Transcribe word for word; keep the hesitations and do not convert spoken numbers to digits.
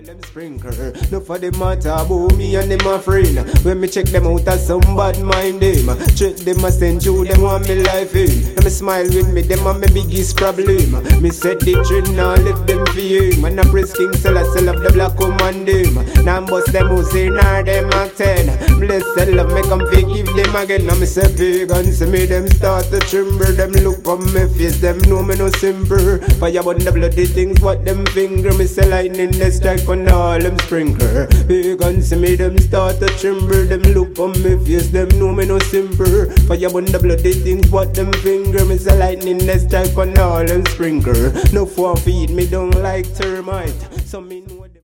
them sprinkle. No for them matter about me and them a friend. When me check them out as some bad mind them. Treat them a send you, them want me life in. Let me smile with me, them are my biggest problem. Me set the trend now, lift them for you. Man a press king, sell a sell up the black command them. Now bust them who say nah them a ten. Bless the love, me come forgive them again. Now me say pagan, see me them start to tremble. Them look on me face, them know me no simple. Fire burn the bloody things, what them finger. Me say lightning, they strike on all them sprinkler. Pagan, see me them start to tremble. Them look on me face, them know me no simple. Fire burn the bloody things, what them finger. Me say lightning, they strike on all them sprinkler. No for feed me don't like termite. So me